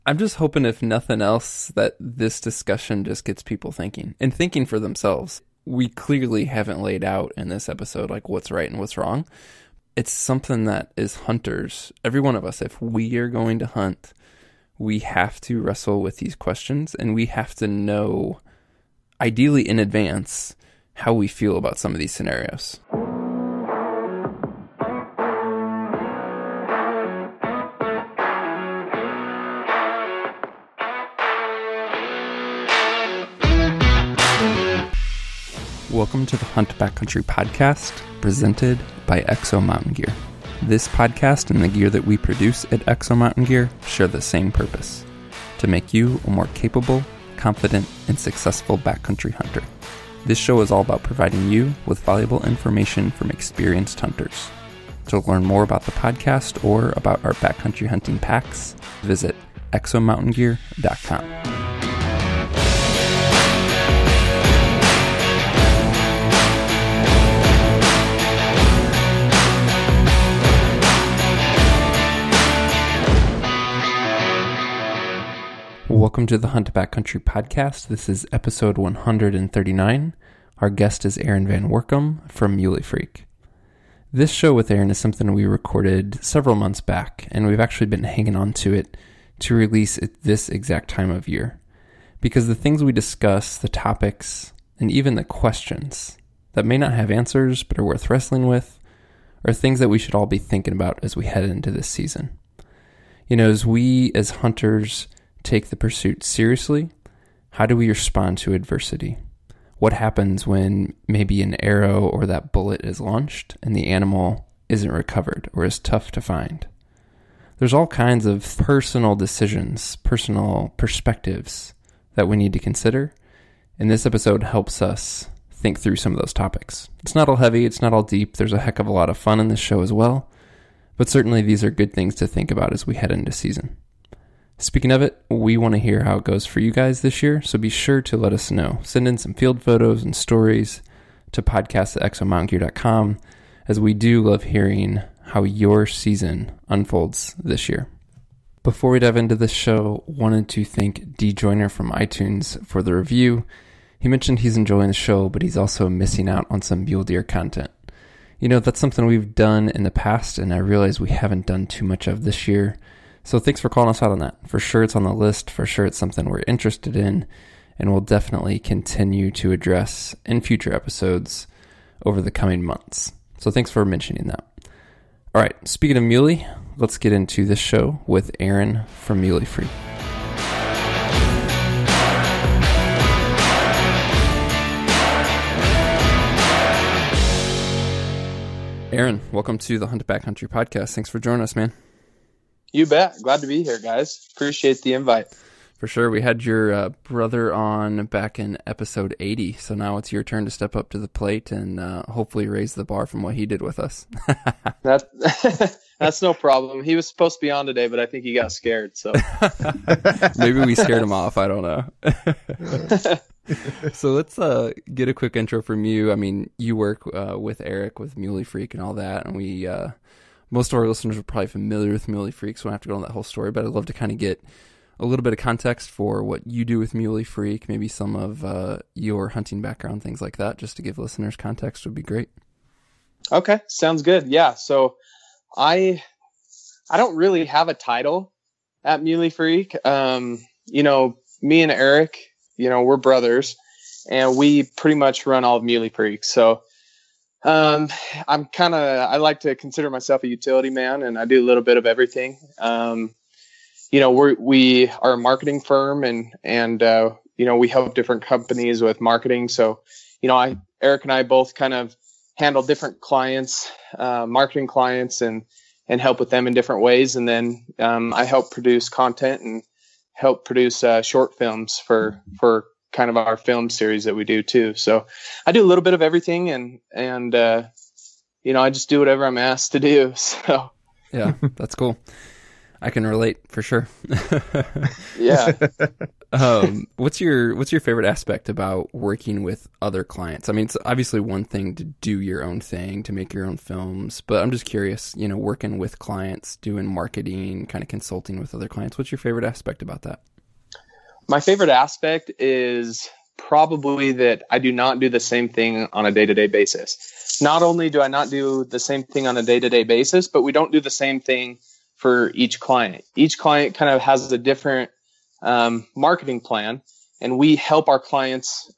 I'm just hoping, if nothing else, that this discussion just gets people thinking and thinking for themselves. We clearly haven't laid out in this episode like what's right and what's wrong. It's something that is hunters, every one of us, if we are going to hunt, we have to wrestle with these questions, and we have to know, ideally in advance, how we feel about some of these scenarios. Welcome to the Hunt Backcountry Podcast, presented by Exo Mountain Gear. This podcast and the gear that we produce at Exo Mountain Gear share the same purpose: to make you a more capable, confident, and successful backcountry hunter. This show is all about providing you with valuable information from experienced hunters. To learn more about the podcast or about our backcountry hunting packs, visit exomountaingear.com. Welcome to the Hunt Backcountry Podcast. This is episode 139. Our guest is Aaron Van Workum from Muley Freak. This show with Aaron is something we recorded several months back, and we've actually been hanging on to it to release at this exact time of year. Because the things we discuss, the topics, and even the questions that may not have answers but are worth wrestling with, are things that we should all be thinking about as we head into this season. You know, as we as hunters take the pursuit seriously, how do we respond to adversity? What happens when maybe an arrow or that bullet is launched and the animal isn't recovered or is tough to find? There's all kinds of personal decisions, personal perspectives that we need to consider, and this episode helps us think through some of those topics. It's not all heavy, it's not all deep, there's a heck of a lot of fun in this show as well, but certainly these are good things to think about as we head into season. Speaking of it, we want to hear how it goes for you guys this year, so be sure to let us know. Send in some field photos and stories to podcast@exomountaingear.com, as we do love hearing how your season unfolds this year. Before we dive into this show, wanted to thank D. Joyner from iTunes for the review. He mentioned he's enjoying the show, but he's also missing out on some mule deer content. You know, that's something we've done in the past, and I realize we haven't done too much of this year. So thanks for calling us out on that. For sure it's on the list. For sure it's something we're interested in, and we'll definitely continue to address in future episodes over the coming months. So thanks for mentioning that. All right, speaking of muley, let's get into this show with Aaron from Muley Freak. Aaron, welcome to the Hunt Backcountry Podcast. Thanks for joining us, man. You bet. Glad to be here, guys. Appreciate the invite. For sure. We had your brother on back in episode 80, so now it's your turn to step up to the plate and hopefully raise the bar from what he did with us. That's no problem. He was supposed to be on today, but I think he got scared. So maybe we scared him off. I don't know. So let's get a quick intro from you. I mean, you work with Eric with Muley Freak and all that, and we... most of our listeners are probably familiar with Muley Freak, so I don't have to go on that whole story, but I'd love to kind of get a little bit of context for what you do with Muley Freak, maybe some of your hunting background, things like that, just to give listeners context would be great. Okay, sounds good. Yeah, so I don't really have a title at Muley Freak. You know, me and Eric, you know, we're brothers, and we pretty much run all of Muley Freak, so I like to consider myself a utility man, and I do a little bit of everything. You know, we are a marketing firm, and you know, we help different companies with marketing. So, you know, Eric and I both kind of handle different clients, marketing clients, and help with them in different ways. And then I help produce content and help produce short films for kind of our film series that we do too. So I do a little bit of everything, and you know, I just do whatever I'm asked to do. So yeah, that's cool. I can relate for sure. Yeah. What's your favorite aspect about working with other clients? I mean, it's obviously one thing to do your own thing, to make your own films, but I'm just curious, working with clients, doing marketing, kind of consulting with other clients. What's your favorite aspect about that? My favorite aspect is probably that I do not do the same thing on a day-to-day basis. Not only do I not do the same thing on a day-to-day basis, but we don't do the same thing for each client. Each client kind of has a different marketing plan, and we help our clients.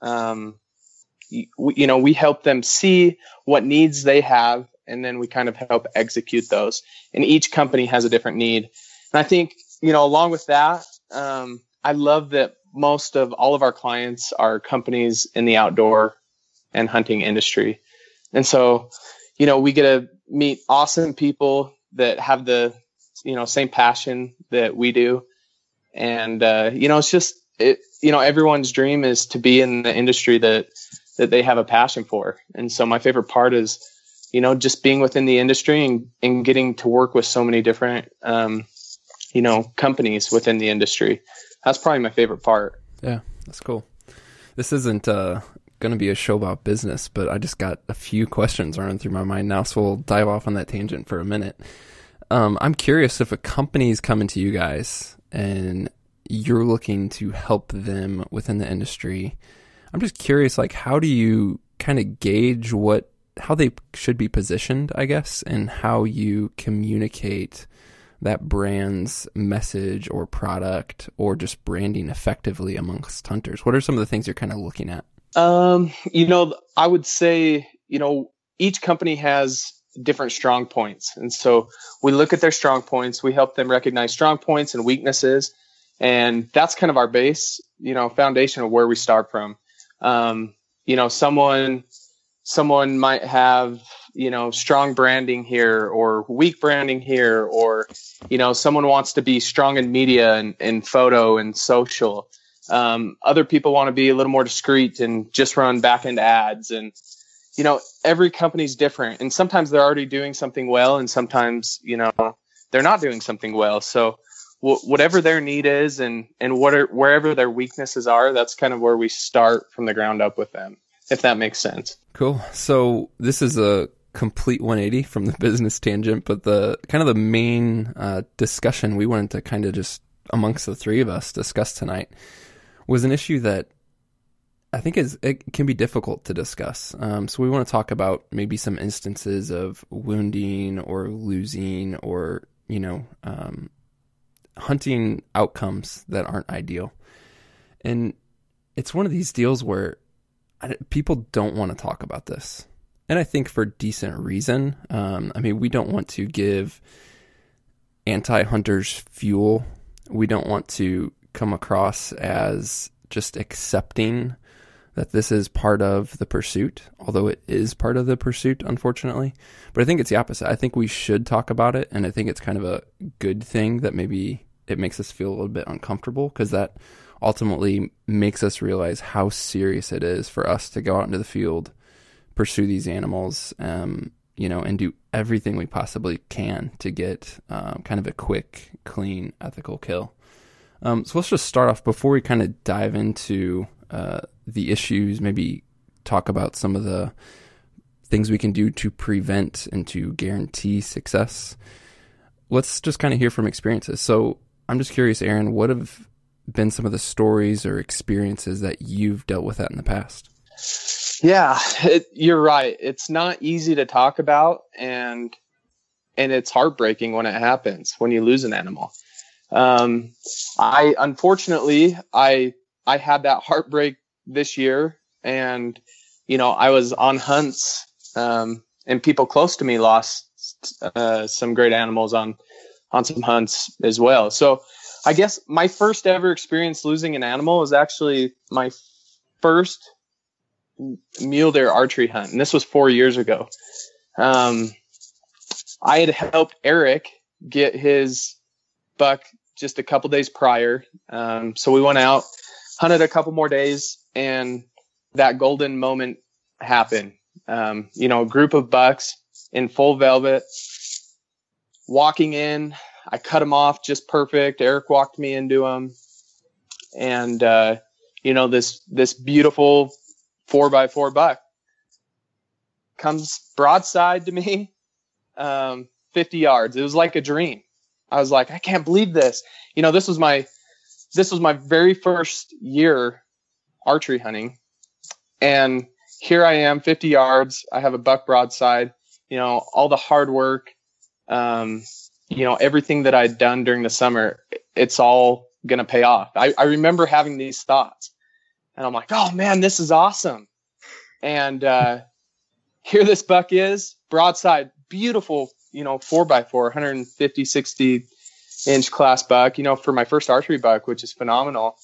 We help them see what needs they have, and then we kind of help execute those. And each company has a different need. And I think, along with that, I love that most of all of our clients are companies in the outdoor and hunting industry. And so, we get to meet awesome people that have the, same passion that we do. And, it's just, everyone's dream is to be in the industry that they have a passion for. And so my favorite part is, just being within the industry and getting to work with so many different, companies within the industry. That's probably my favorite part. Yeah, that's cool. This isn't going to be a show about business, but I just got a few questions running through my mind now, so we'll dive off on that tangent for a minute. I'm curious if a company is coming to you guys and you're looking to help them within the industry. I'm just curious, how do you kind of gauge how they should be positioned, I guess, and how you communicate that brand's message or product or just branding effectively amongst hunters? What are some of the things you're kind of looking at? I would say, each company has different strong points. And so we look at their strong points. We help them recognize strong points and weaknesses. And that's kind of our base, foundation of where we start from. Someone might have, strong branding here or weak branding here, or, someone wants to be strong in media and photo and social. Other people want to be a little more discreet and just run back end ads. And, every company's different, and sometimes they're already doing something well, and sometimes, they're not doing something well. So whatever their need is and wherever their weaknesses are, that's kind of where we start from the ground up with them, if that makes sense. Cool. So this is a complete 180 from the business tangent, but the main discussion we wanted to kind of just amongst the three of us discuss tonight was an issue that I think it can be difficult to discuss. So we want to talk about maybe some instances of wounding or losing or, hunting outcomes that aren't ideal. And it's one of these deals where people don't want to talk about this. And I think for decent reason. We don't want to give anti-hunters fuel. We don't want to come across as just accepting that this is part of the pursuit, although it is part of the pursuit, unfortunately. But I think it's the opposite. I think we should talk about it, and I think it's kind of a good thing that maybe it makes us feel a little bit uncomfortable, because that ultimately makes us realize how serious it is for us to go out into the field, pursue these animals, and do everything we possibly can to get kind of a quick, clean, ethical kill. So let's just start off before we kind of dive into the issues, maybe talk about some of the things we can do to prevent and to guarantee success. Let's just kind of hear from experiences. So I'm just curious, Aaron, what have been some of the stories or experiences that you've dealt with that in the past? Yeah, you're right. It's not easy to talk about, and it's heartbreaking when it happens, when you lose an animal. Unfortunately, I had that heartbreak this year, and, I was on hunts, and people close to me lost, some great animals on some hunts as well. So I guess my first ever experience losing an animal was actually my first mule deer archery hunt. And this was 4 years ago. I had helped Eric get his buck just a couple days prior. So we went out, hunted a couple more days, and that golden moment happened. A group of bucks in full velvet walking in. I cut them off just perfect. Eric walked me into them. And, this beautiful 4x4 buck comes broadside to me, 50 yards. It was like a dream. I was like, I can't believe this. This was my very first year archery hunting. And here I am, 50 yards. I have a buck broadside, all the hard work, everything that I'd done during the summer, it's all going to pay off. I remember having these thoughts, and I'm like, oh man, this is awesome. And here this buck is, broadside, beautiful, 4x4, 150, 60 inch class buck, for my first archery buck, which is phenomenal.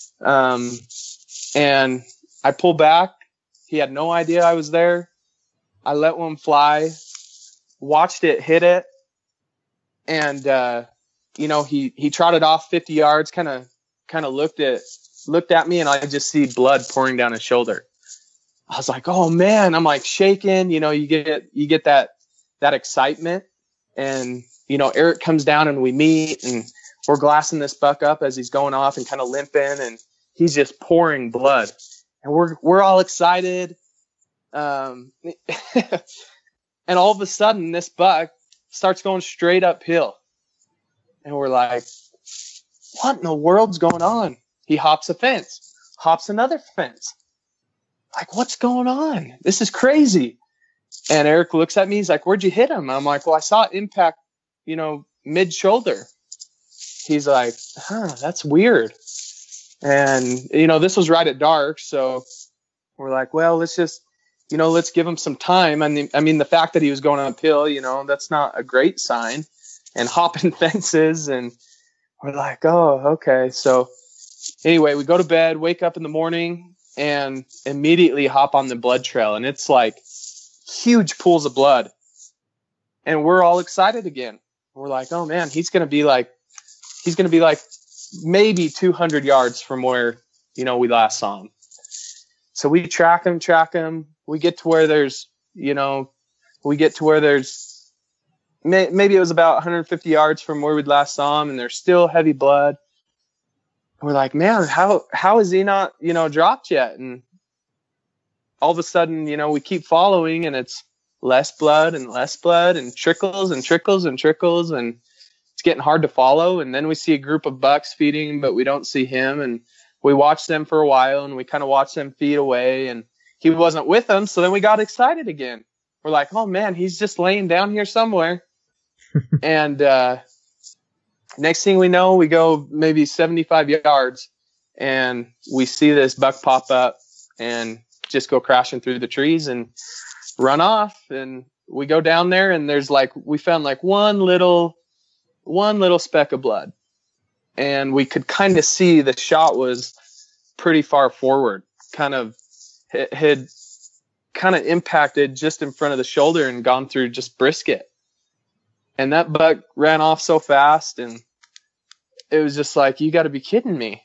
And I pulled back. He had no idea I was there. I let one fly, watched it hit it. And, he trotted off 50 yards, kind of looked at me, and I just see blood pouring down his shoulder. I was like, oh man, I'm like shaking, you get that excitement. And, Eric comes down and we meet, and we're glassing this buck up as he's going off and kind of limping, and he's just pouring blood, and we're all excited. And all of a sudden this buck starts going straight uphill, and we're like, what in the world's going on? He hops a fence, hops another fence. Like, what's going on? This is crazy. And Eric looks at me. He's like, where'd you hit him? I'm like, well, I saw it impact, mid shoulder. He's like, that's weird. And, this was right at dark. So we're like, well, let's just, let's give him some time. I mean, the fact that he was going uphill, that's not a great sign, and hopping fences. And we're like, oh, okay. So anyway, we go to bed, wake up in the morning, and immediately hop on the blood trail. And it's like huge pools of blood. And we're all excited again. We're like, oh man, he's going to be like maybe 200 yards from where, we last saw him. So we track him. We get to where there's, maybe it was about 150 yards from where we'd last saw him, and there's still heavy blood. And we're like, man, how is he not, dropped yet? And all of a sudden, we keep following, and it's less blood and trickles and trickles and trickles, and it's getting hard to follow. And then we see a group of bucks feeding, but we don't see him. And we watched them for a while, and we kind of watched them feed away, and he wasn't with them. So then we got excited again. We're like, oh man, he's just laying down here somewhere. And next thing we know, we go maybe 75 yards, and we see this buck pop up and just go crashing through the trees and run off. And we go down there, and we found one little speck of blood, and we could kind of see the shot was pretty far forward, had kind of impacted just in front of the shoulder and gone through just brisket. And that buck ran off so fast, and it was just like, you got to be kidding me.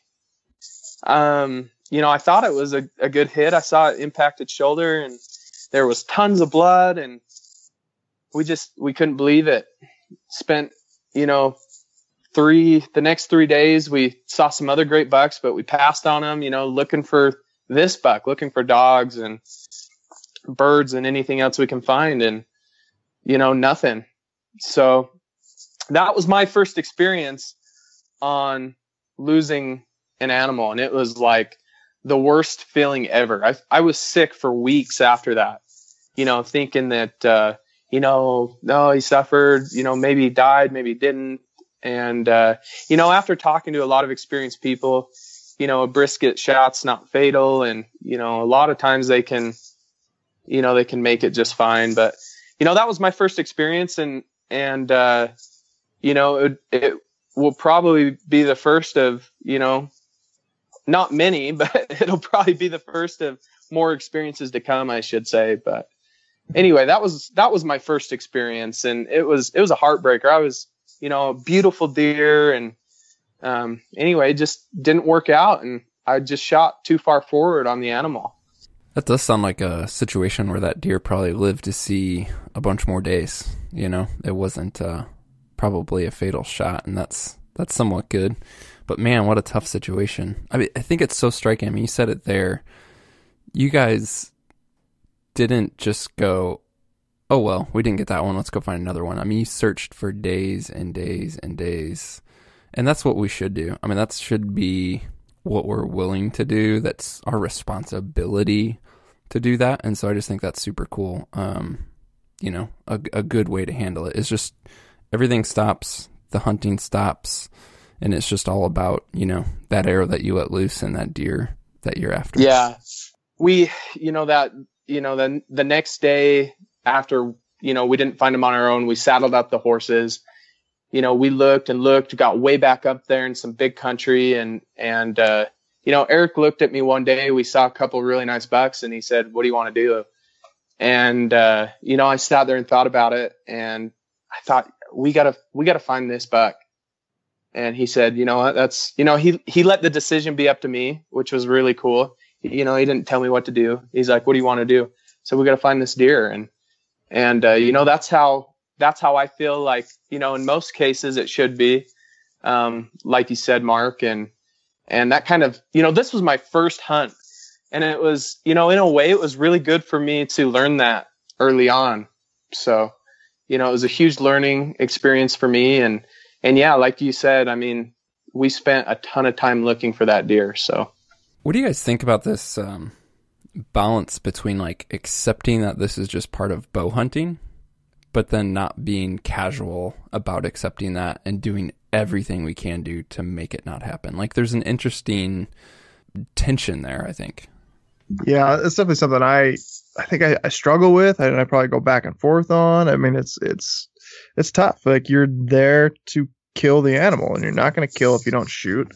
I thought it was a good hit. I saw it impacted shoulder, and there was tons of blood, and we couldn't believe it. Spent, the next 3 days, we saw some other great bucks, but we passed on them, looking for this buck, looking for dogs and birds and anything else we can find, and, nothing. So that was my first experience on losing an animal. And it was like the worst feeling ever. I was sick for weeks after that, thinking that, no, he suffered, maybe he died, maybe he didn't. And, after talking to a lot of experienced people, a brisket shot's not fatal. And, a lot of times they can make it just fine. But, that was my first experience. And it will probably be the first of, not many, but it'll probably be the first of more experiences to come, I should say. But anyway, that was my first experience, and it was a heartbreaker. I was, a beautiful deer, and anyway, it just didn't work out, and I just shot too far forward on the animal. That does sound like a situation where that deer probably lived to see a bunch more days. It wasn't probably a fatal shot, and that's somewhat good. But man, what a tough situation. I mean, I think it's so striking. I mean, you said it there. You guys didn't just go, oh, well, we didn't get that one. Let's go find another one. I mean, you searched for days and days and days. And that's what we should do. I mean, that should be what we're willing to do. That's our responsibility to do that. And so I just think that's super cool. You know, a good way to handle it is just everything stops, the hunting stops, and it's just all about, you know, that arrow that you let loose and that deer that you're after. Yeah. We, the next day after, we didn't find them on our own, we saddled up the horses. We looked and looked, got way back up there in some big country. And Eric looked at me one day, we saw a couple really nice bucks, and he said, "What do you want to do?" And, I sat there and thought about it, and I thought, we gotta find this buck. And he said, you know what, that's, he let the decision be up to me, which was really cool. He didn't tell me what to do. He's like, "What do you want to do?" So we got to find this deer. And that's how I feel like, in most cases it should be, like you said, Mark, and that kind of, this was my first hunt. And it was, in a way, it was really good for me to learn that early on. So, it was a huge learning experience for me. And yeah, like you said, I mean, we spent a ton of time looking for that deer. So what do you guys think about this balance between like accepting that this is just part of bow hunting, but then not being casual about accepting that and doing everything we can do to make it not happen? Like there's an interesting tension there, I think. Yeah, it's definitely something I think I struggle with, and I probably go back and forth on. I mean, it's tough. Like you're there to kill the animal, and you're not going to kill if you don't shoot.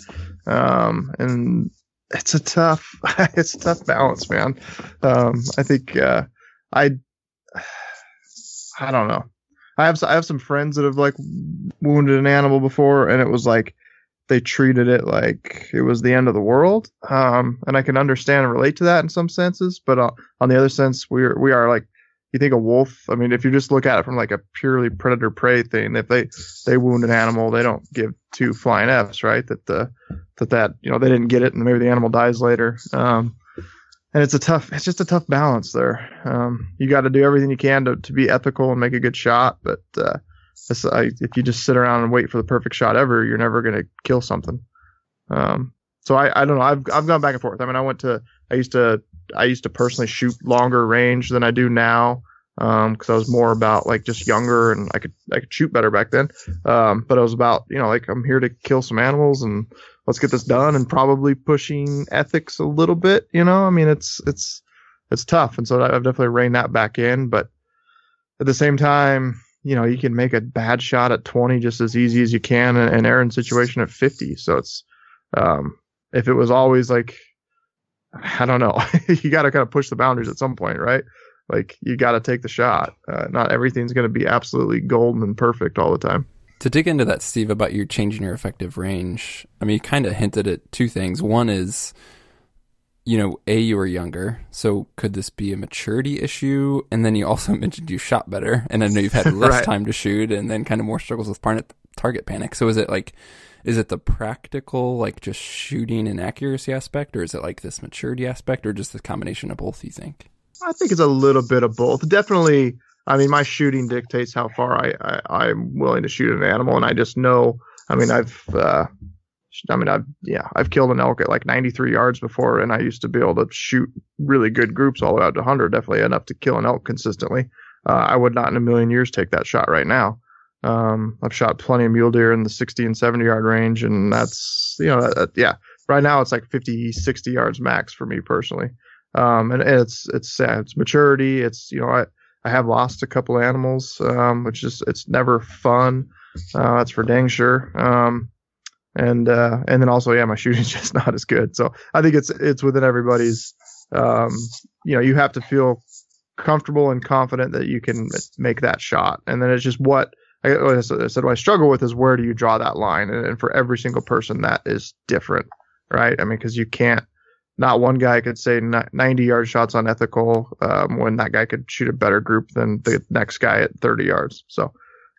And it's a tough balance, man. I think I don't know. I have some friends that have like wounded an animal before, and it was like they treated it like it was the end of the world. And I can understand and relate to that in some senses, but on the other sense, we are like, you think a wolf, I mean, if you just look at it from like a purely predator prey thing, if they wound an animal, they don't give two flying F's, right? That they didn't get it and maybe the animal dies later. And it's just a tough balance there. You got to do everything you can to be ethical and make a good shot, but if you just sit around and wait for the perfect shot ever, you're never going to kill something. So I don't know. I've gone back and forth. I mean, I used to personally shoot longer range than I do now. Cause I was more about like just younger and I could shoot better back then. But it was about, like I'm here to kill some animals and let's get this done, and probably pushing ethics a little bit, I mean, it's tough. And so I've definitely reined that back in, but at the same time, you can make a bad shot at 20 just as easy as you can in Aaron's situation at 50. So it's, if it was always like, I don't know, you got to kind of push the boundaries at some point, right? Like you got to take the shot. Not everything's going to be absolutely golden and perfect all the time. To dig into that, Steve, about you changing your effective range, I mean, you kind of hinted at two things. One is, you were younger, so could this be a maturity issue? And then you also mentioned you shot better, and I know you've had less right. time to shoot, and then kind of more struggles with target panic. So is it the practical, like just shooting and accuracy aspect, or is it like this maturity aspect, or just the combination of both, you think? I think it's a little bit of both. Definitely, I mean, my shooting dictates how far I'm willing to shoot an animal, and I just know, I mean, I've killed an elk at like 93 yards before, and I used to be able to shoot really good groups all the way out to 100, definitely enough to kill an elk consistently. I would not in a million years take that shot right now. I've shot plenty of mule deer in the 60 and 70 yard range, and that's, right now it's like 50, 60 yards max for me personally. And it's maturity. It's, I have lost a couple animals, which is, it's never fun. That's for dang sure. And then also, my shooting's just not as good. So I think it's within everybody's, you have to feel comfortable and confident that you can make that shot. And then it's just what I said, what I struggle with is where do you draw that line? And for every single person, that is different, right? I mean, cause you can't, not one guy could say 90 yard shots on ethical, when that guy could shoot a better group than the next guy at 30 yards. So,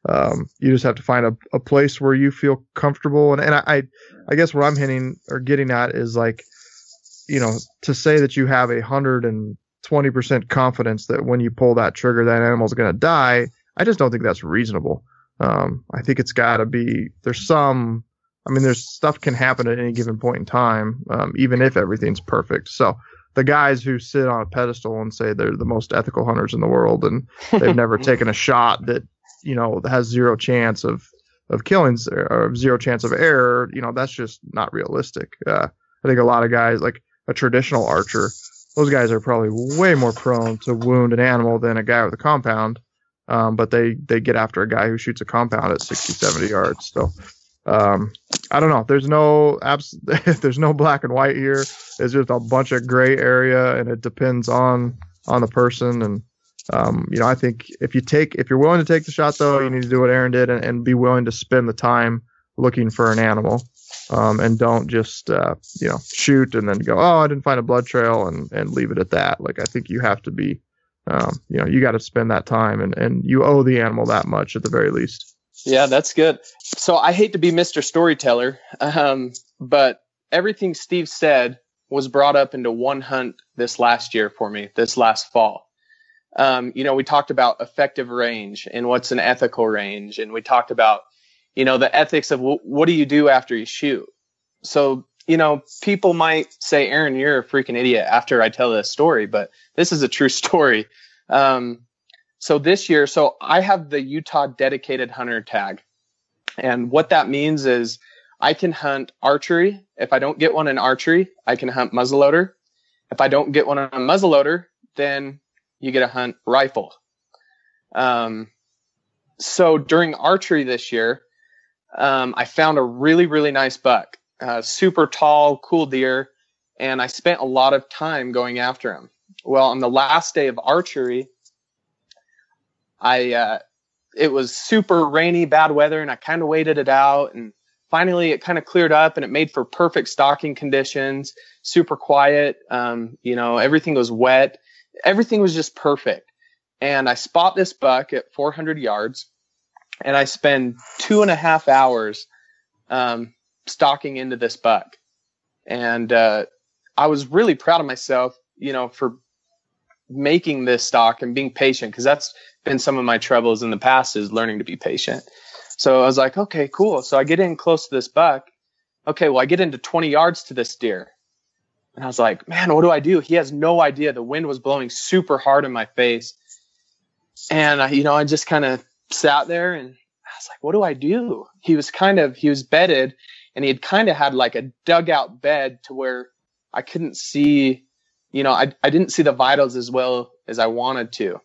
You just have to find a place where you feel comfortable. And I guess what I'm hinting or getting at is like, to say that you have 120% confidence that when you pull that trigger, that animal's going to die. I just don't think that's reasonable. I think it's got to be, there's stuff can happen at any given point in time, even if everything's perfect. So the guys who sit on a pedestal and say they're the most ethical hunters in the world and they've never taken a shot that, has zero chance of killing or zero chance of error, that's just not realistic. I think a lot of guys, like a traditional archer, those guys are probably way more prone to wound an animal than a guy with a compound. But they get after a guy who shoots a compound at 60, 70 yards. So, I don't know. There's no black and white here. It's just a bunch of gray area, and it depends on the person. And, I think if you're willing to take the shot, though, you need to do what Aaron did and be willing to spend the time looking for an animal. And don't just, shoot and then go, oh, I didn't find a blood trail and leave it at that. Like, I think you have to be, you got to spend that time and you owe the animal that much at the very least. Yeah, that's good. So I hate to be Mr. Storyteller, but everything Steve said was brought up into one hunt this last year for me, this last fall. We talked about effective range and what's an ethical range. And we talked about, the ethics of what do you do after you shoot? So, people might say, Aaron, you're a freaking idiot after I tell this story, but this is a true story. So this year, I have the Utah dedicated hunter tag. And what that means is I can hunt archery. If I don't get one in archery, I can hunt muzzleloader. If I don't get one on a muzzleloader, then you get to hunt rifle. So during archery this year, I found a really, really nice buck, super tall, cool deer. And I spent a lot of time going after him. Well, on the last day of archery, it was super rainy, bad weather, and I kind of waited it out. And finally it kind of cleared up and it made for perfect stalking conditions, super quiet. Everything was wet. Everything was just perfect. And I spot this buck at 400 yards and I spend 2.5 hours, stalking into this buck. And, I was really proud of myself, for making this stalk and being patient, because that's been some of my troubles in the past, is learning to be patient. So I was like, okay, cool. So I get in close to this buck. Okay, well, I get into 20 yards to this deer. And I was like, man, what do I do? He has no idea. The wind was blowing super hard in my face. And, I just kind of sat there and I was like, what do I do? He was bedded and he had kind of had like a dugout bed to where I couldn't see, I didn't see the vitals as well as I wanted to.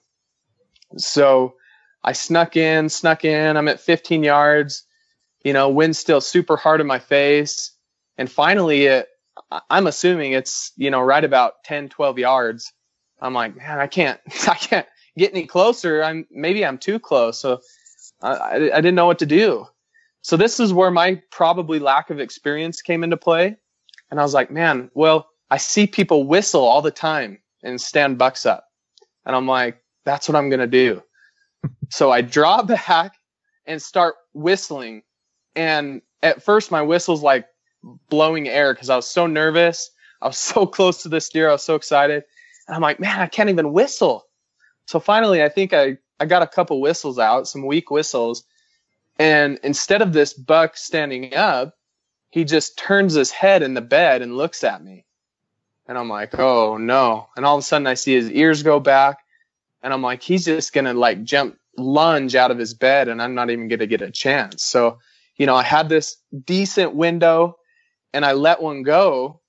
So I snuck in, I'm at 15 yards, wind still super hard in my face. And finally I'm assuming it's, right about 10, 12 yards. I'm like, man, I can't get any closer. Maybe I'm too close. So I didn't know what to do. So this is where my probably lack of experience came into play. And I was like, man, well, I see people whistle all the time and stand bucks up. And I'm like, that's what I'm going to do. So I draw back and start whistling. And at first my whistle's like blowing air because I was so nervous. I was so close to this deer. I was so excited. And I'm like, man, I can't even whistle. So finally, I think I got a couple whistles out, some weak whistles. And instead of this buck standing up, he just turns his head in the bed and looks at me. And I'm like, oh no. And all of a sudden I see his ears go back and I'm like, he's just going to like lunge out of his bed and I'm not even going to get a chance. So, I had this decent window and I let one go.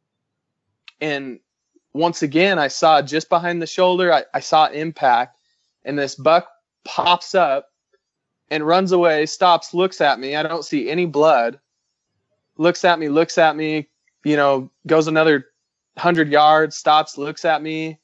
And once again, I saw just behind the shoulder, I saw impact and this buck pops up and runs away, stops, looks at me. I don't see any blood. Looks at me, goes another 100 yards, stops, looks at me,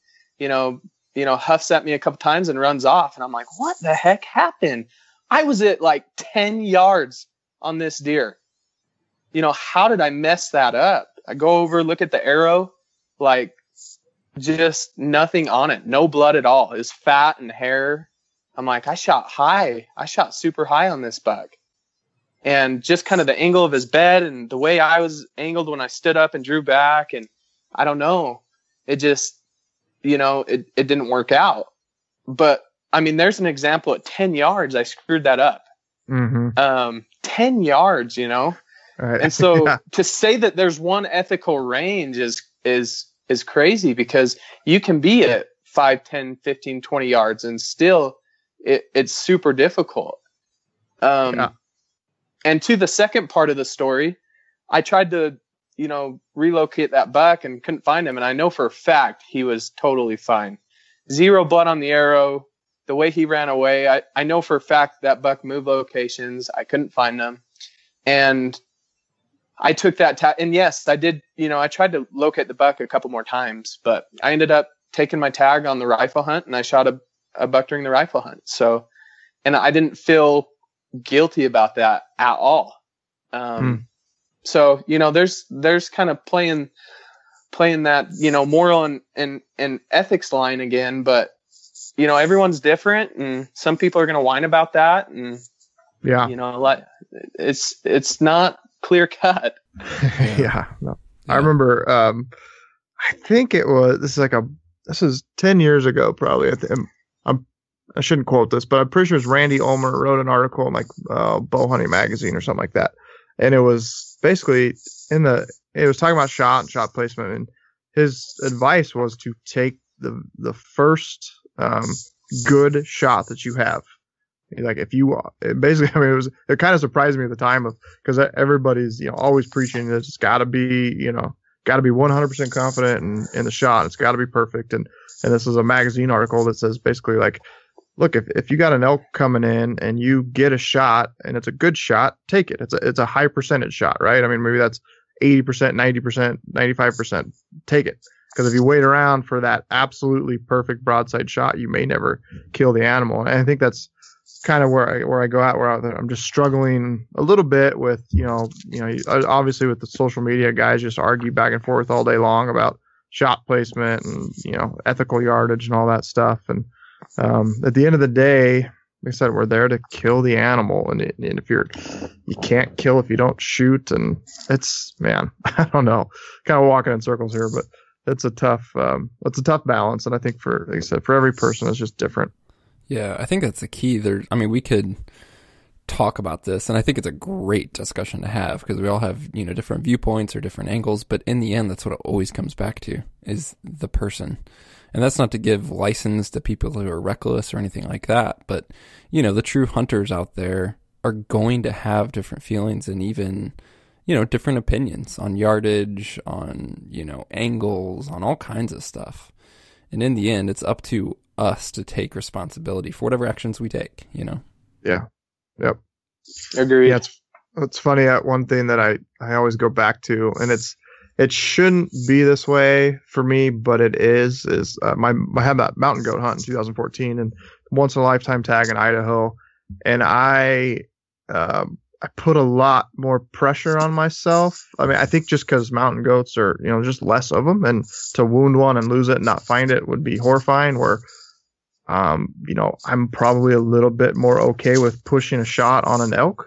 huffs at me a couple times and runs off. And I'm like, what the heck happened? I was at like 10 yards on this deer. How did I mess that up? I go over, look at the arrow, like just nothing on it. No blood at all. It's fat and hair. I'm like, I shot high. I shot super high on this buck. And just kind of the angle of his bed and the way I was angled when I stood up and drew back. And I don't know, it just, it didn't work out. But I mean, there's an example at 10 yards. I screwed that up. 10 yards, Right. And so to say that there's one ethical range is crazy, because you can be at 5, 10, 15, 20 yards and still it's super difficult. And to the second part of the story, I tried to, relocate that buck and couldn't find him. And I know for a fact he was totally fine. 0 blood on the arrow. The way he ran away, I know for a fact that buck moved locations. I couldn't find them. And I took that tag, and yes, I did, I tried to locate the buck a couple more times, but I ended up taking my tag on the rifle hunt, and I shot a buck during the rifle hunt. So, and I didn't feel guilty about that at all. So, there's kind of playing that, moral and ethics line again, but everyone's different, and some people are going to whine about that. And, it's not clear cut. Yeah. No. I remember, I think this is 10 years ago, probably. I shouldn't quote this, but I'm pretty sure it's Randy Ulmer wrote an article in Bow Hunting Magazine or something like that. And it was basically it was talking about shot and shot placement. And his advice was to take the first, good shot that you have. Like if you basically, I mean, it kind of surprised me at the time because everybody's, always preaching that it's got to be 100% confident in the shot. It's got to be perfect. And this is a magazine article that says basically like, look, if you got an elk coming in and you get a shot and it's a good shot, take it. It's a high percentage shot, right? I mean, maybe that's 80%, 90%, 95%. Take it. Because if you wait around for that absolutely perfect broadside shot, you may never kill the animal. And I think that's kind of where I go out, where I'm just struggling a little bit with, obviously with the social media guys just argue back and forth all day long about shot placement and, ethical yardage and all that stuff. And at the end of the day, like I said, we're there to kill the animal. And if you can't kill if you don't shoot. And it's, man, I don't know, kind of walking in circles here, but it's a tough balance. And I think like I said, for every person, it's just different. Yeah, I think that's the key. We could talk about this, and I think it's a great discussion to have because we all have, different viewpoints or different angles, but in the end, that's what it always comes back to, is the person. And that's not to give license to people who are reckless or anything like that, but, the true hunters out there are going to have different feelings and even, different opinions on yardage, on, angles, on all kinds of stuff. And in the end, it's up to us to take responsibility for whatever actions we take, Yeah. Yep. Agreed. Yeah, it's funny. One thing that I always go back to, and it shouldn't be this way for me, but it is I had that mountain goat hunt in 2014 and once in a lifetime tag in Idaho. And I put a lot more pressure on myself. I mean, I think just because mountain goats are, just less of them, and to wound one and lose it and not find it would be horrifying, where I'm probably a little bit more okay with pushing a shot on an elk.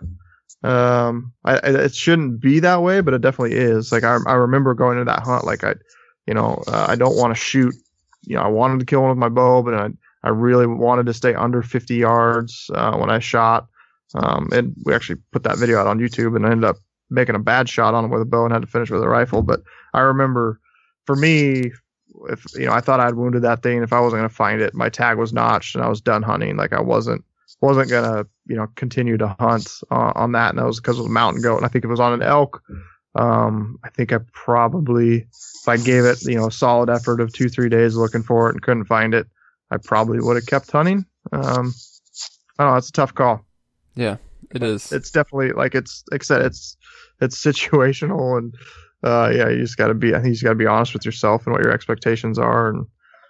It shouldn't be that way, but it definitely is. Like I remember going to that hunt, like I don't want to shoot, I wanted to kill one with my bow, but I really wanted to stay under 50 yards, when I shot. And we actually put that video out on YouTube, and I ended up making a bad shot on him with a bow and had to finish with a rifle. But I remember for me, if I thought I'd wounded that thing, if I wasn't going to find it, my tag was notched and I was done hunting. Like I wasn't going to, continue to hunt on that. And that was because it was a mountain goat. And I think if it was on an elk, I think I probably, if I gave it, a solid effort of 2-3 days looking for it and couldn't find it, I probably would have kept hunting. I don't know. It's a tough call. Yeah, it is. It's definitely like I said, it's situational, and you just got to be. I think you just got to be honest with yourself and what your expectations are, and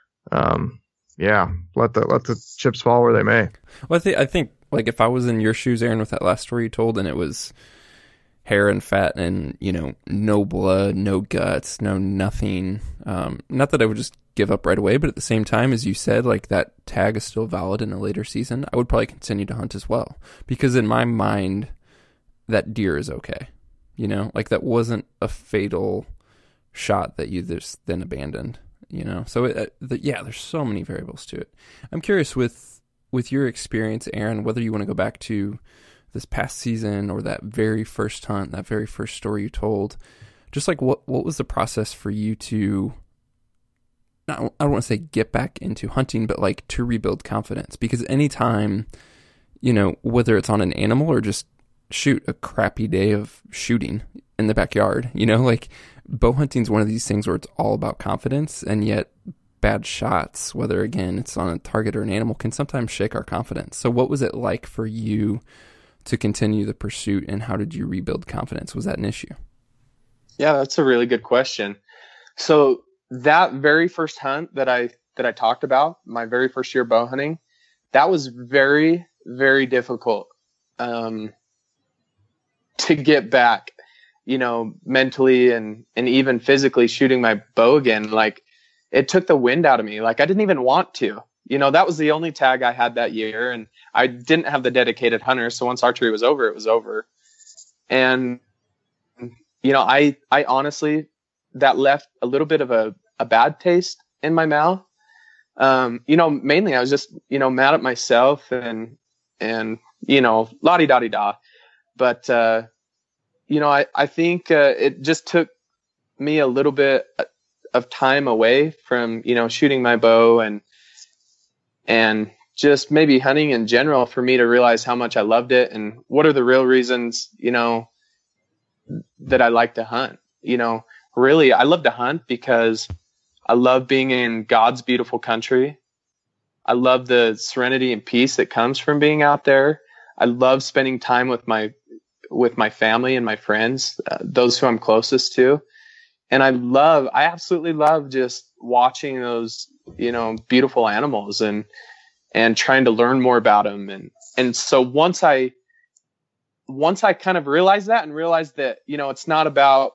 let the chips fall where they may. Well, I think like if I was in your shoes, Aaron, with that last story you told, and it was, hair and fat and, no blood, no guts, no nothing. Not that I would just give up right away, but at the same time, as you said, like that tag is still valid in a later season, I would probably continue to hunt as well. Because in my mind, that deer is okay. Like that wasn't a fatal shot that you just then abandoned, So there's so many variables to it. I'm curious with your experience, Aaron, whether you want to go back to this past season or that very first hunt, that very first story you told, just like what was the process for you to, I don't want to say get back into hunting, but like to rebuild confidence? Because anytime, whether it's on an animal or just shoot a crappy day of shooting in the backyard, like bow hunting is one of these things where it's all about confidence, and yet bad shots, whether again it's on a target or an animal, can sometimes shake our confidence. So what was it like for you to continue the pursuit, and how did you rebuild confidence? Was that an issue? Yeah, that's a really good question. So that very first hunt that I talked about, my very first year bow hunting, that was very, very difficult to get back, mentally and even physically shooting my bow again. Like it took the wind out of me. Like I didn't even want to, that was the only tag I had that year, and I didn't have the dedicated hunter. So once archery was over, it was over. And, I honestly, that left a little bit of a bad taste in my mouth. Mainly I was just, mad at myself and la-di-da-di-da. But, I think it just took me a little bit of time away from, shooting my bow and just maybe hunting in general for me to realize how much I loved it and what are the real reasons, that I like to hunt. Really, I love to hunt because I love being in God's beautiful country. I love the serenity and peace that comes from being out there. I love spending time with my family and my friends, those who I'm closest to. And I absolutely love just watching those, beautiful animals and trying to learn more about them. And so once I kind of realized that it's not about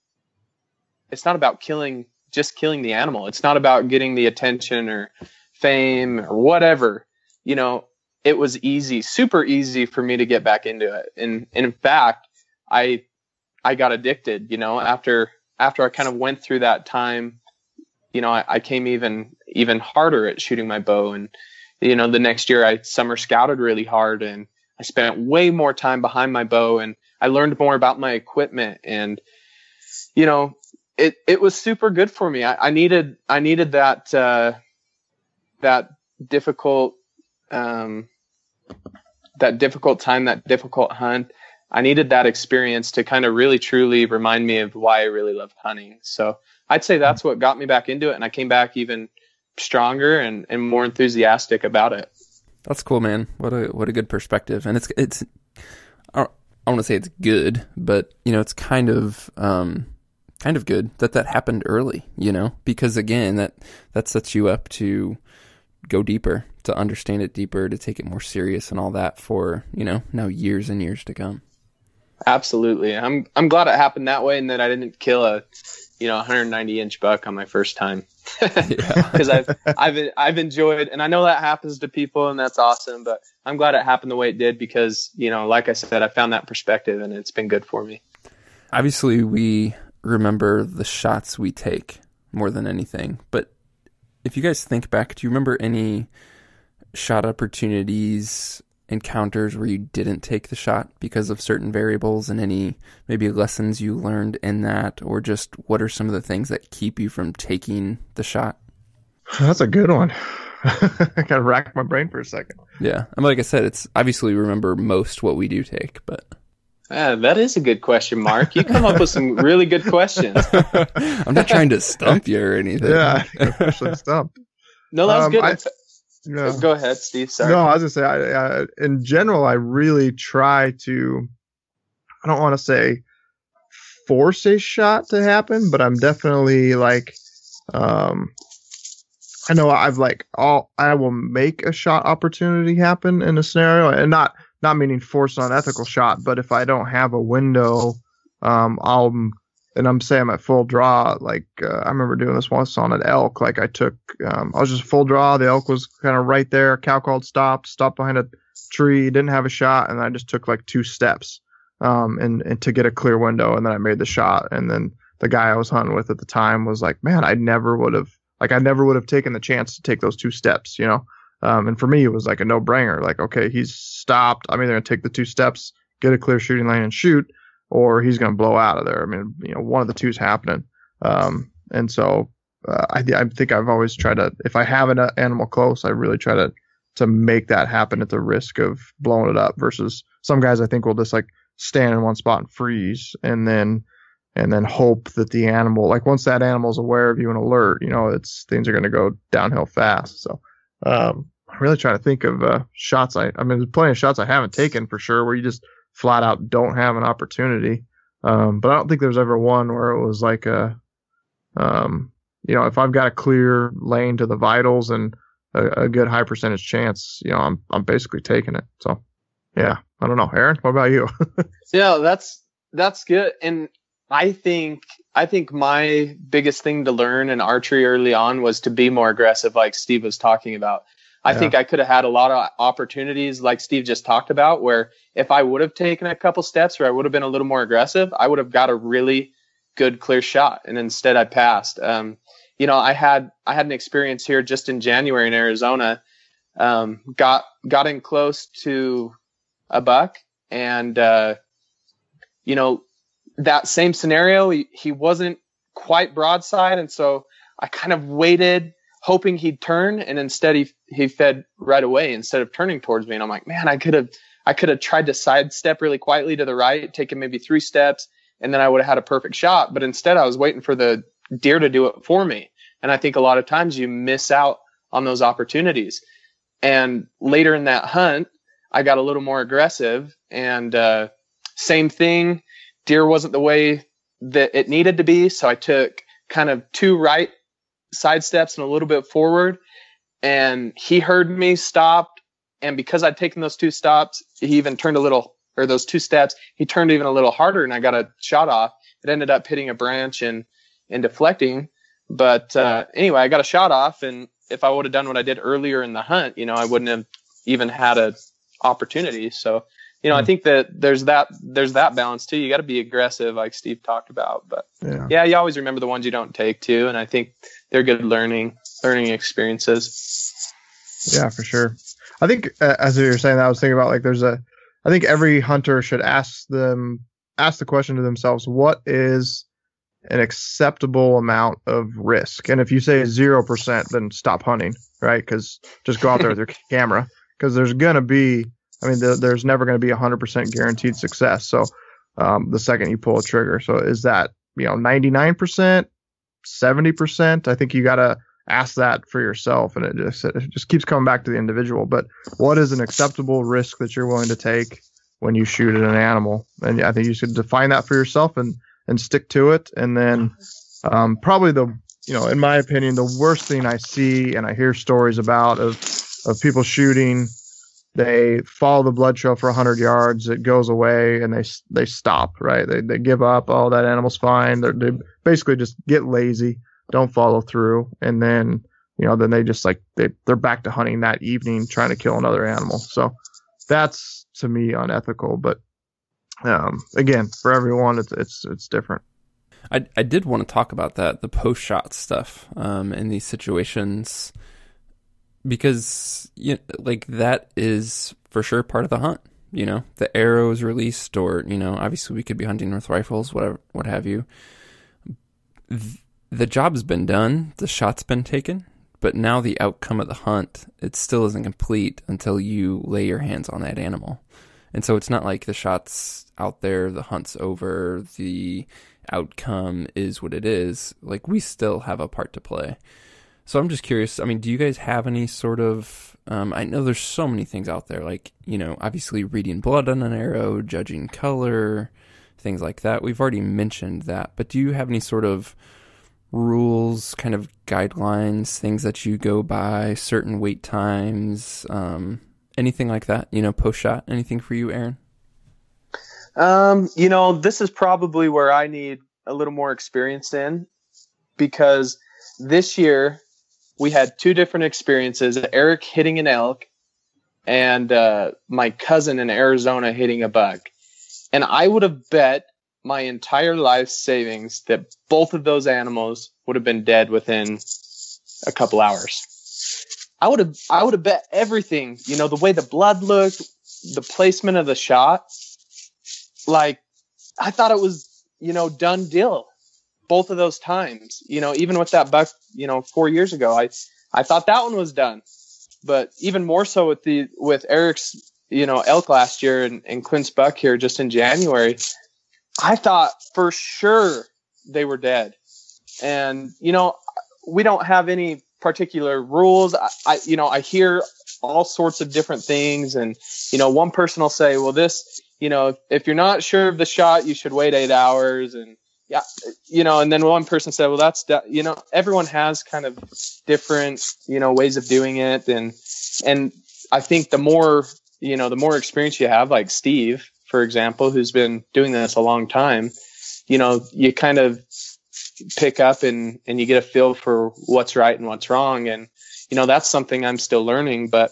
killing the animal. It's not about getting the attention or fame or whatever, it was super easy for me to get back into it. And in fact, I got addicted, after I kind of went through that time, I came even harder at shooting my bow. And, the next year I summer scouted really hard, and I spent way more time behind my bow, and I learned more about my equipment. And, it was super good for me. I needed that, that difficult time, that difficult hunt. I needed that experience to kind of really truly remind me of why I really loved hunting. So I'd say that's what got me back into it. And I came back even stronger and more enthusiastic about it. That's cool, man. What a good perspective. And it's, I don't want to say it's good, but it's kind of good that happened early, because again, that sets you up to go deeper, to understand it deeper, to take it more serious and all that for, now years and years to come. Absolutely. I'm glad it happened that way, and that I didn't kill a 190-inch buck on my first time. Because I've enjoyed, and I know that happens to people, and that's awesome, but I'm glad it happened the way it did because, like I said, I found that perspective, and it's been good for me. Obviously, we remember the shots we take more than anything, but if you guys think back, do you remember any shot opportunities, encounters where you didn't take the shot because of certain variables, and any maybe lessons you learned in that, or just what are some of the things that keep you from taking the shot? That's a good one. I gotta rack my brain for a second. Yeah. I mean, like I said, it's obviously remember most what we do take, but that is a good question, Mark. You come up with some really good questions. I'm not trying to stump you or anything. Yeah, especially stump. No, that was good. Go ahead, Steve. Sorry. No, I was going to say, I, in general, I really try to, I don't want to say force a shot to happen, but I'm definitely like, I know I will make a shot opportunity happen in a scenario, and not meaning force an unethical shot, but if I don't have a window I'm saying I'm at full draw. Like I remember doing this once on an elk. Like I was just full draw. The elk was kind of right there. Cow called stopped behind a tree, didn't have a shot, and I just took like 2 steps, and to get a clear window, and then I made the shot. And then the guy I was hunting with at the time was like, man, I never would have taken the chance to take those 2 steps, you know? And for me, it was like a no-brainer. Like, okay, he's stopped. I'm either going to take the 2 steps, get a clear shooting lane and shoot, or he's going to blow out of there. I mean, you know, one of the two is happening. And so I think I've always tried to, if I have an animal close, I really try to make that happen at the risk of blowing it up, versus some guys I think will just like stand in one spot and freeze and then hope that the animal, like once that animal's aware of you and alert, you know, things are going to go downhill fast. So, I'm really trying to think of shots. I mean, there's plenty of shots I haven't taken for sure where you just flat out don't have an opportunity. But I don't think there's ever one where it was like you know, if I've got a clear lane to the vitals and a good high percentage chance, you know, I'm basically taking it. So yeah, I don't know. Aaron, what about you? Yeah, that's good. And I think my biggest thing to learn in archery early on was to be more aggressive, like Steve was talking about. I think I could have had a lot of opportunities like Steve just talked about, where if I would have taken a couple steps or I would have been a little more aggressive, I would have got a really good clear shot. And instead I passed. You know, I had an experience here just in January in Arizona, got in close to a buck, and, you know, that same scenario, he wasn't quite broadside. And so I kind of waited hoping he'd turn, and instead he fed right away instead of turning towards me. And I'm like, man, I could have tried to sidestep really quietly to the right, taken maybe 3 steps, and then I would have had a perfect shot. But instead I was waiting for the deer to do it for me. And I think a lot of times you miss out on those opportunities. And later in that hunt, I got a little more aggressive, and same thing. Deer wasn't the way that it needed to be. So I took kind of 2 right side steps and a little bit forward, and he heard me, stopped. And because I'd taken those 2 stops, he even turned those 2 steps, he turned even a little harder, and I got a shot off. It ended up hitting a branch and deflecting. But anyway, I got a shot off, and if I would have done what I did earlier in the hunt, you know, I wouldn't have even had a opportunity. So, you know, I think that there's that balance too. You got to be aggressive, like Steve talked about. But yeah, you always remember the ones you don't take too, and I think they're good learning experiences. Yeah, for sure. I think as you were saying that, I was thinking about like I think every hunter should ask the question to themselves, what is an acceptable amount of risk? And if you say 0%, then stop hunting, right? Because just go out there with your camera, because there's going to be, I mean, there's never going to be 100% guaranteed success. So the second you pull a trigger, so is that, you know, 99%, 70%? I think you got to ask that for yourself, and it just keeps coming back to the individual. But what is an acceptable risk that you're willing to take when you shoot at an animal? And I think you should define that for yourself and stick to it. And then probably in my opinion, the worst thing I see and I hear stories about of people shooting, they follow the blood trail for 100 yards, it goes away, and they stop, right? They give up. Oh, that animal's fine. They basically just get lazy, don't follow through, and then then they just like they're back to hunting that evening, trying to kill another animal. So that's, to me, unethical. But again, for everyone, it's different. I did want to talk about that, the post shot stuff in these situations, because like that is for sure part of the hunt. The arrow is released, or obviously we could be hunting with rifles, whatever, what have you. The job's been done, the shot's been taken, but now the outcome of the hunt, it still isn't complete until you lay your hands on that animal. And so it's not like the shot's out there, the hunt's over, the outcome is what it is. Like, we still have a part to play. So I'm just curious, I mean, do you guys have any sort of, I know there's so many things out there, like, obviously reading blood on an arrow, judging color, things like that. We've already mentioned that, but do you have any sort of rules, kind of guidelines, things that you go by, certain wait times, anything like that, post-shot? Anything for you, Aaron? This is probably where I need a little more experience in, because this year we had two different experiences: Eric hitting an elk and my cousin in Arizona hitting a buck. And I would have bet my entire life savings that both of those animals would have been dead within a couple hours. I would have bet everything, the way the blood looked, the placement of the shot. Like, I thought it was, done deal both of those times. Even with that buck, 4 years ago, I thought that one was done. But even more so with Eric's, elk last year and Clint's buck here just in January, I thought for sure they were dead. And, we don't have any particular rules. I hear all sorts of different things. And, one person will say, well, this, if you're not sure of the shot, you should wait 8 hours. And and then one person said, well, that's, everyone has kind of different, ways of doing it. And I think the more experience you have, like Steve, for example, who's been doing this a long time, you kind of pick up and you get a feel for what's right and what's wrong. And, that's something I'm still learning, but,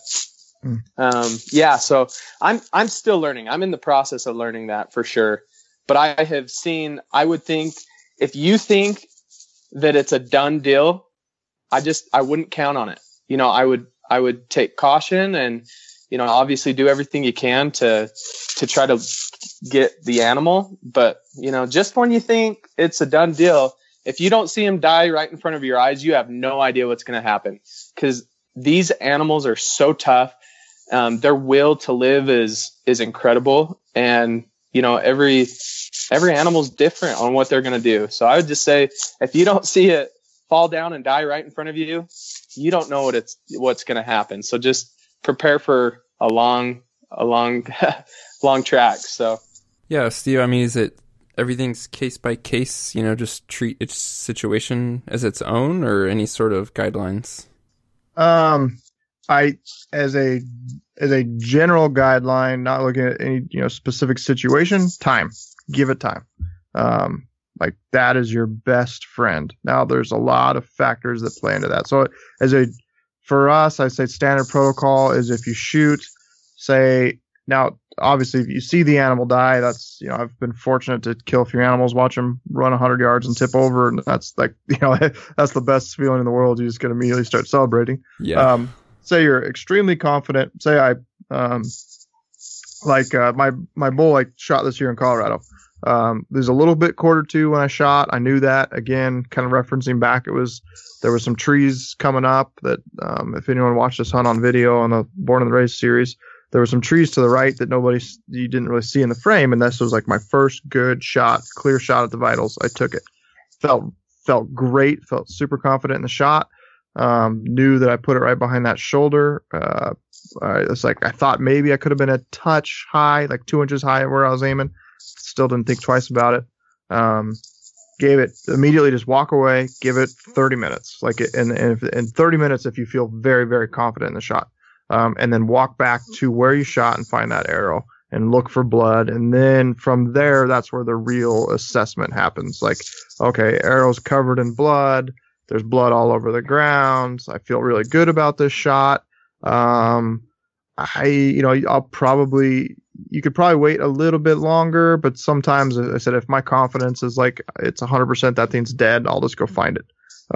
so I'm still learning. I'm in the process of learning that for sure. But I would think if you think that it's a done deal, I wouldn't count on it. I would take caution and, obviously do everything you can to try to get the animal. But, just when you think it's a done deal, if you don't see him die right in front of your eyes, you have no idea what's going to happen, because these animals are so tough. Their will to live is incredible. And, every animal's different on what they're going to do. So I would just say, if you don't see it fall down and die right in front of you, you don't know what's going to happen. So just prepare for a long long track. So yeah, Steve, I mean, is it everything's case by case, just treat each situation as its own, or any sort of guidelines? As a general guideline, not looking at any, specific situation, give it time. Like, that is your best friend. Now, there's a lot of factors that play into that. So for us, I say standard protocol is, if you shoot, now, obviously, if you see the animal die, that's, I've been fortunate to kill a few animals, watch them run 100 yards and tip over. And that's like, that's the best feeling in the world. You just can immediately start celebrating. Yeah. Say you're extremely confident. Say my bull shot this year in Colorado. There's a little bit Q2 when I shot. I knew that. Again, kind of referencing back, there were some trees coming up that, if anyone watched us hunt on video on the Born and Raised series, there were some trees to the right that you didn't really see in the frame. And this was like my first good shot, clear shot at the vitals. I took it. Felt great. Felt super confident in the shot. Knew that I put it right behind that shoulder. It's like, I thought maybe I could have been a touch high, like 2 inches high where I was aiming. Still didn't think twice about it. Gave it immediately, just walk away, give it 30 minutes. In 30 minutes, if you feel very, very confident in the shot, and then walk back to where you shot and find that arrow and look for blood. And then from there, that's where the real assessment happens. Like, okay, arrow's covered in blood. There's blood all over the ground. I feel really good about this shot. You could probably wait a little bit longer, but sometimes, I said, if my confidence is like, it's 100% that thing's dead, I'll just go find it.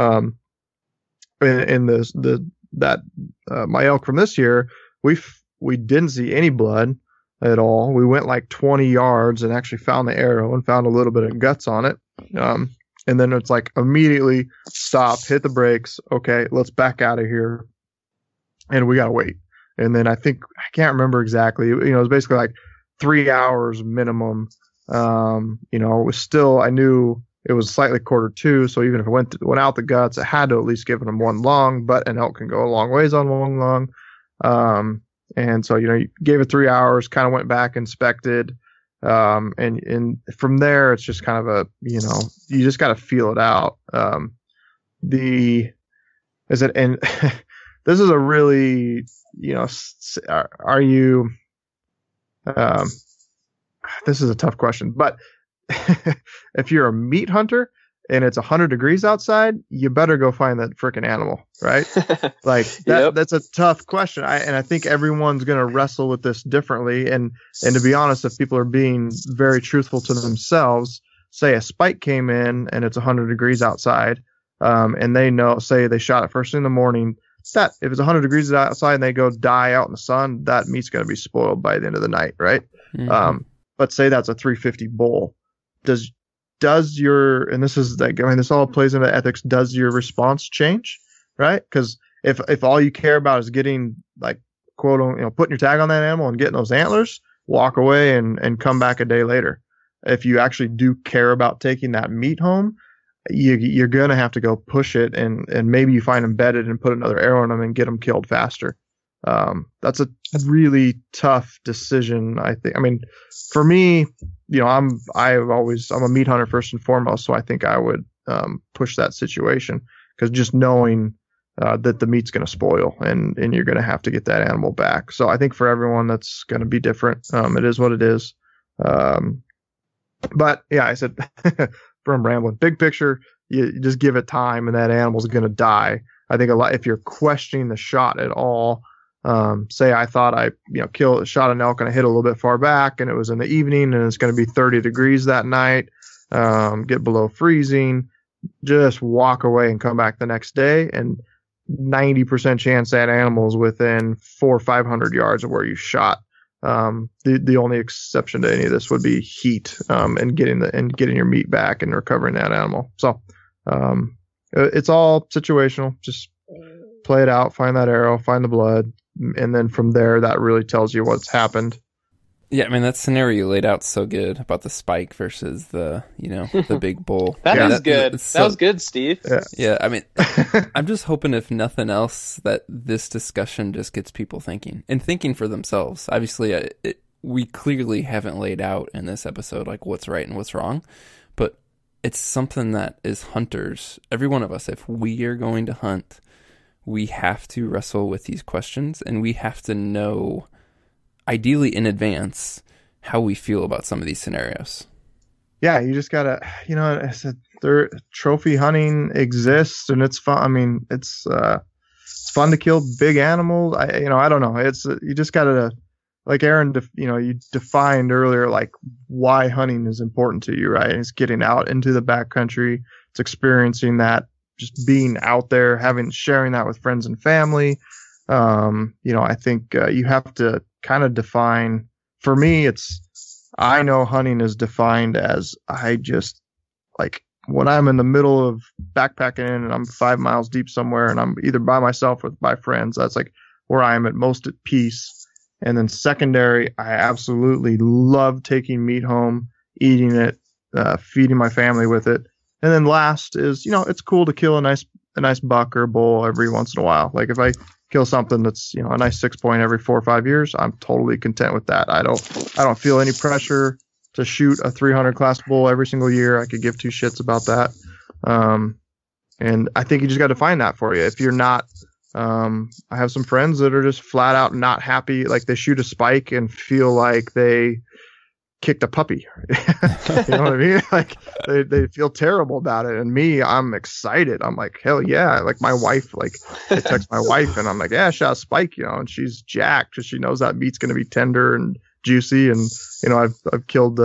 My elk from this year, we didn't see any blood at all. We went like 20 yards and actually found the arrow and found a little bit of guts on it. And then it's like, immediately stop, hit the brakes. Okay, let's back out of here. And we got to wait. And then I can't remember exactly. It was basically like 3 hours minimum. It was still, I knew it was slightly Q2. So even if it went out the guts, it had to at least give them one lung, but an elk can go a long ways on one lung. And so, you gave it 3 hours, kind of went back, inspected. And from there, it's just kind of you just got to feel it out. This is a really, this is a tough question, but if you're a meat hunter and it's 100 degrees outside, you better go find that freaking animal, right? Like that's a tough question. I think everyone's going to wrestle with this differently. And to be honest, if people are being very truthful to themselves, say a spike came in and it's 100 degrees outside, and they know, say they shot it first thing in the morning, that if it's 100 degrees outside and they go die out in the sun, that meat's going to be spoiled by the end of the night, right? Mm-hmm. But say that's a 350 bull. Does your, and this is like, I mean, this all plays into ethics. Does your response change, right? Because if all you care about is getting like quote, putting your tag on that animal and getting those antlers, walk away and come back a day later. If you actually do care about taking that meat home, you're gonna have to go push it and maybe you find them bedded and put another arrow in them and get them killed faster. That's a really tough decision, I think. I mean, for me, I'm a meat hunter first and foremost, so I think I would push that situation, because just knowing that the meat's going to spoil and you're going to have to get that animal back. So I think for everyone that's going to be different. It is what it is. But yeah, I said from rambling. Big picture, you just give it time and that animal's going to die. I think a lot, if you're questioning the shot at all, say I thought I shot an elk and I hit a little bit far back and it was in the evening and it's going to be 30 degrees that night, get below freezing, just walk away and come back the next day, and 90% chance that animal is within 400 or 500 yards of where you shot. The only exception to any of this would be heat, and getting your meat back and recovering that animal. So, it's all situational. Just play it out, find that arrow, find the blood, and then from there, that really tells you what's happened. Yeah, I mean, that scenario you laid out so good about the spike versus the big bull. That was good. That was good, Steve. Yeah, I mean, I'm just hoping, if nothing else, that this discussion just gets people thinking for themselves. Obviously, we clearly haven't laid out in this episode like what's right and what's wrong, but it's something that as hunters, every one of us, if we are going to hunt, we have to wrestle with these questions, and we have to know, ideally in advance, how we feel about some of these scenarios. Yeah, you just gotta, I said, trophy hunting exists and it's fun. I mean, it's fun to kill big animals. I don't know. You just gotta, like Aaron, you defined earlier, like why hunting is important to you, right? It's getting out into the backcountry. It's experiencing that, just being out there, sharing that with friends and family. I think you have to kind of define, for me, I know hunting is defined as, I just, like, when I'm in the middle of backpacking and I'm 5 miles deep somewhere and I'm either by myself or with my friends, that's like where I am at most at peace. And then secondary, I absolutely love taking meat home, eating it, feeding my family with it. And then last is, it's cool to kill a nice buck or a bull every once in a while. Like if I kill something that's, a nice 6-point every 4 or 5 years, I'm totally content with that. I don't feel any pressure to shoot a 300 class bull every single year. I could give two shits about that. And I think you just got to find that for you. If you're not, I have some friends that are just flat out not happy. Like they shoot a spike and feel like they kicked a puppy. You know what I mean? Like they feel terrible about it. And me, I'm excited. I'm like, hell yeah. Like my wife, I text my wife and I'm like, yeah, I shot a spike, and she's jacked because she knows that meat's going to be tender and juicy. And, I've killed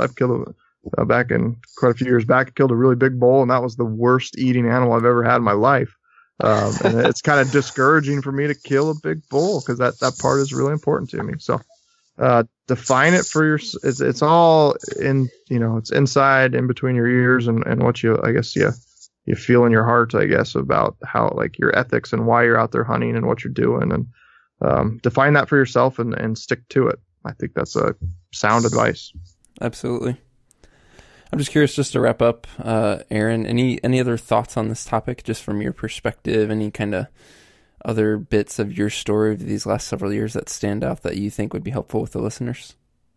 back in quite a few years back, I killed a really big bull, and that was the worst eating animal I've ever had in my life. And it's kind of discouraging for me to kill a big bull because that part is really important to me. So, define it for it's all in, it's inside, in between your ears and what you feel in your heart, I guess, about how, like, your ethics and why you're out there hunting and what you're doing, and define that for yourself and stick to it. I think that's a sound advice. Absolutely. I'm just curious, just to wrap up, Aaron, any other thoughts on this topic, just from your perspective, any kind of other bits of your story of these last several years that stand out that you think would be helpful with the listeners?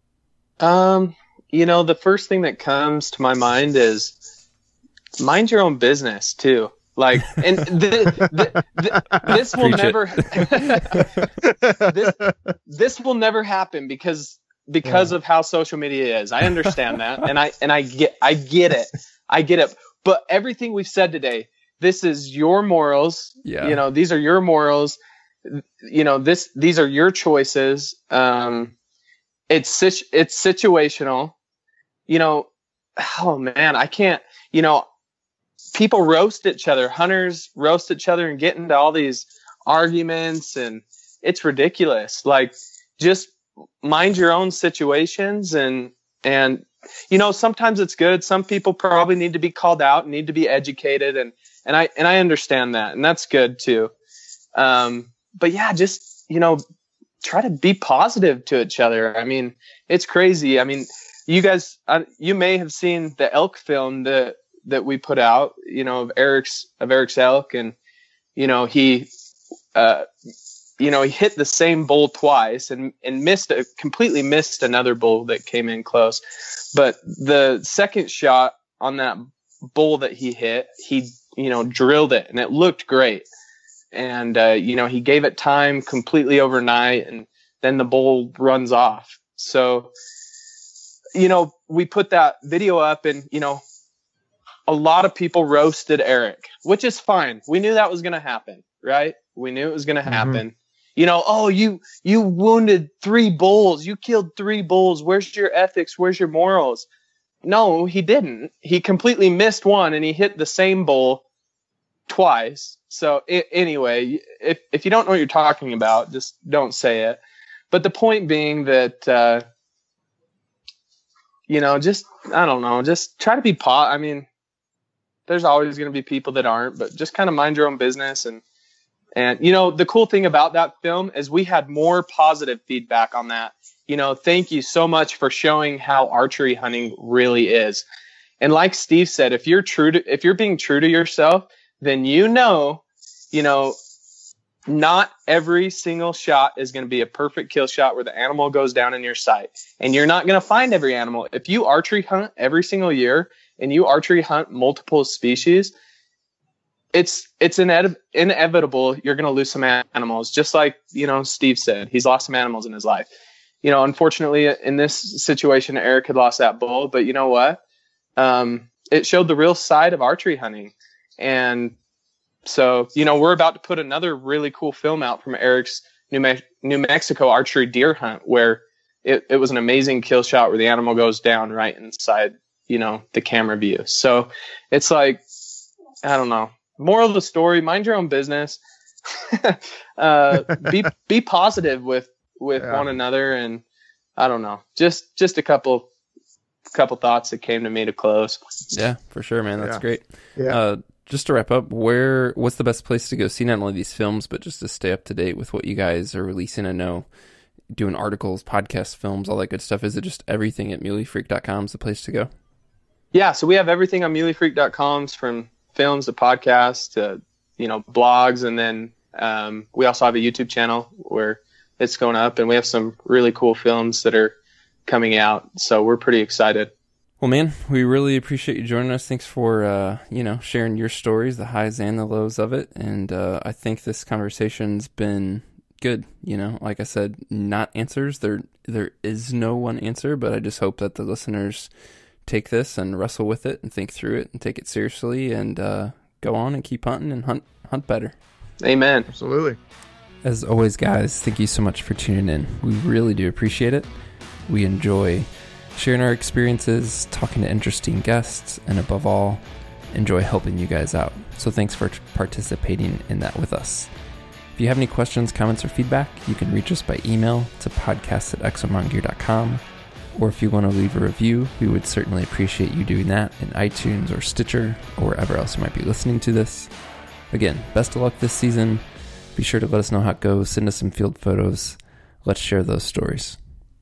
The first thing that comes to my mind is mind your own business too. Like, and this will never, this will never happen because because of how social media is. I understand that, and I get it. But everything we've said today, this is your morals. Yeah. You know, these are your morals. You know, these are your choices. It's situational. You know, oh man, I can't. You know, people roast each other. Hunters roast each other and get into all these arguments, and it's ridiculous. Like, just mind your own situations, and you know, sometimes it's good. Some people probably need to be called out and need to be educated, and I understand that, and that's good too. But yeah, just, you know, try to be positive to each other. I mean, it's crazy. I mean, you guys, you may have seen the elk film that we put out, you know, of Eric's elk, and you know, he hit the same bull twice and completely missed another bull that came in close. But the second shot on that bull that he hit, he, you know, drilled it, and it looked great. And, you know, he gave it time completely overnight, and then the bull runs off. So, you know, we put that video up, and, you know, a lot of people roasted Eric, which is fine. We knew that was going to happen, right? We knew it was going to happen. You know, oh, you wounded 3 bulls. You killed 3 bulls. Where's your ethics? Where's your morals? No, he didn't. He completely missed one, and he hit the same bull twice. So anyway, if you don't know what you're talking about, just don't say it. But the point being that, you know, just, I don't know, just try to be I mean, there's always going to be people that aren't, but just kind of mind your own business. And, you know, the cool thing about that film is we had more positive feedback on that. You know, thank you so much for showing how archery hunting really is. And like Steve said, if you're being true to yourself, then you know, not every single shot is going to be a perfect kill shot where the animal goes down in your sight. And you're not going to find every animal. If you archery hunt every single year and you archery hunt multiple species, it's inevitable you're going to lose some animals. Just like, you know, Steve said, he's lost some animals in his life. You know, unfortunately, in this situation, Eric had lost that bull. But you know what? It showed the real side of archery hunting. And so, you know, we're about to put another really cool film out from Eric's New Mexico archery deer hunt, where it was an amazing kill shot where the animal goes down right inside, you know, the camera view. So it's like, I don't know. Moral of the story, mind your own business. Be positive with one another. And I don't know, just a couple thoughts that came to me to close. Yeah, for sure, man. That's great. Yeah. Just to wrap up, what's the best place to go see not only these films, but just to stay up to date with what you guys are releasing? I know doing articles, podcasts, films, all that good stuff. Is it just everything at muleyfreak.com is the place to go? Yeah, so we have everything on muleyfreak.com, from films to podcasts to, you know, blogs. And then we also have a YouTube channel where it's going up, and we have some really cool films that are coming out. So we're pretty excited. Well, man, we really appreciate you joining us. Thanks for, sharing your stories, the highs and the lows of it. And I think this conversation's been good. You know, like I said, not answers. There is no one answer, but I just hope that the listeners take this and wrestle with it and think through it and take it seriously and go on and keep hunting and hunt better. Amen. Absolutely. As always, guys, thank you so much for tuning in. We really do appreciate it. We enjoy sharing our experiences, talking to interesting guests, and above all, enjoy helping you guys out. So thanks for participating in that with us. If you have any questions, comments, or feedback, you can reach us by email to podcast@exomountgear.com. Or if you want to leave a review, we would certainly appreciate you doing that in iTunes or Stitcher or wherever else you might be listening to this. Again, best of luck this season. Be sure to let us know how it goes. Send us some field photos. Let's share those stories.